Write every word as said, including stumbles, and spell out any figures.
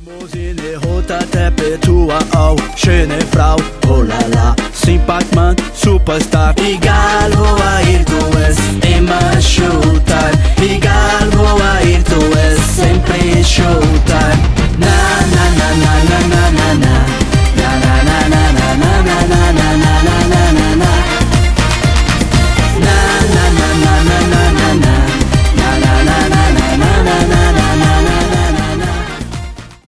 Limousine, rote Teppich, Tour auf, schöne Frau, oh la la, Sympathman, Superstar, egal